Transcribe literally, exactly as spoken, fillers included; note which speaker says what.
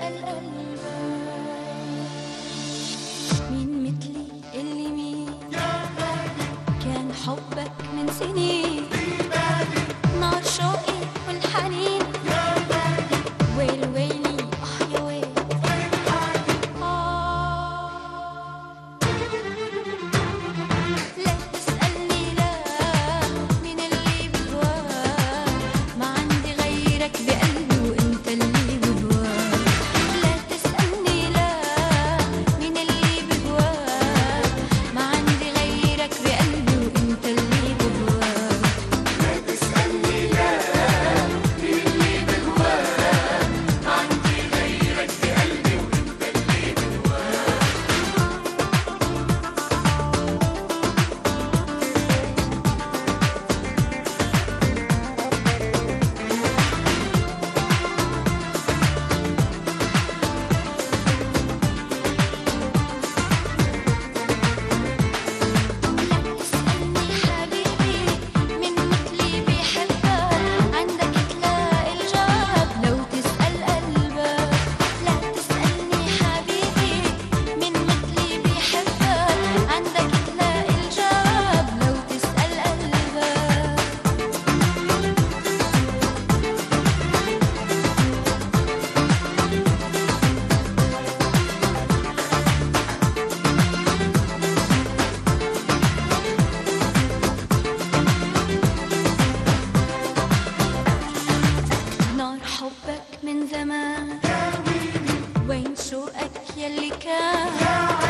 Speaker 1: تسأل قلبك مين مثلي اللي مين كان حبك من سنين نار شوقي والحنين ويل ويلي اه يا ويل آه لا تسألني لا مين اللي بهواك ما عندي غيرك بقلبي وانت اللي بهواك لا تسألني لا مين اللي بهواك ما عندي غيرك بقلبي وانت اللي بهواك لا تسألني لا مين اللي بهواك ما عندي غيرك بقلبي وانت اللي اسألني حبيبي من مثلي بيحبك عندك تلاقي الجواب لو تسأل قلبك لا تسألني حبيبي من مثلي بيحبك عندك تلاقي الجواب لو تسأل قلبك نار حبك من زمان وين شوقك يلي كان